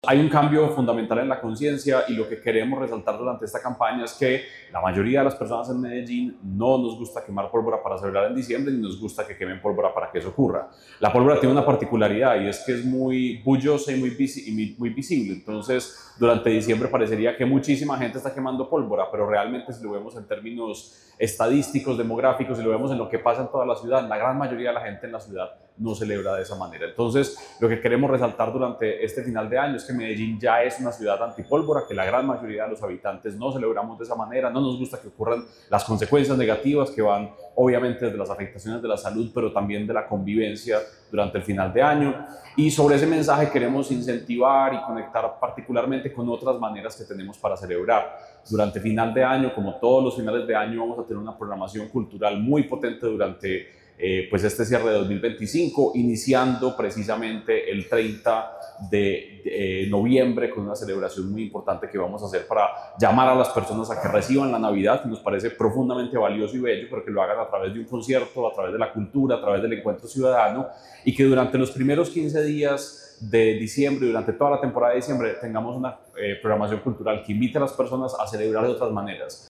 hay un cambio fundamental en la conciencia y lo que queremos resaltar durante esta campaña es que la mayoría de las personas en Medellín no nos gusta quemar pólvora para celebrar en diciembre ni nos gusta que quemen pólvora para que eso ocurra. La pólvora tiene una particularidad y es que es muy bullosa y muy visible. Entonces, durante diciembre parecería que muchísima gente está quemando pólvora, pero realmente si lo vemos en términos estadísticos, demográficos, si lo vemos en lo que pasa en toda la ciudad, la gran mayoría de la gente en la ciudad no celebra de esa manera. Entonces, lo que queremos resaltar durante este final de año es que Medellín ya es una ciudad antipólvora, que la gran mayoría de los habitantes no celebramos de esa manera, no nos gusta que ocurran las consecuencias negativas que van obviamente desde las afectaciones de la salud, pero también de la convivencia durante el final de año. Y sobre ese mensaje queremos incentivar y conectar particularmente con otras maneras que tenemos para celebrar. Durante final de año, como todos los finales de año, vamos a tener una programación cultural muy potente durante pues este cierre de 2025, iniciando precisamente el 30 de noviembre con una celebración muy importante que vamos a hacer para llamar a las personas a que reciban la Navidad, que nos parece profundamente valioso y bello, pero que lo hagan a través de un concierto, a través de la cultura, a través del encuentro ciudadano, y que durante los primeros 15 días de diciembre, durante toda la temporada de diciembre, tengamos una programación cultural que invite a las personas a celebrar de otras maneras.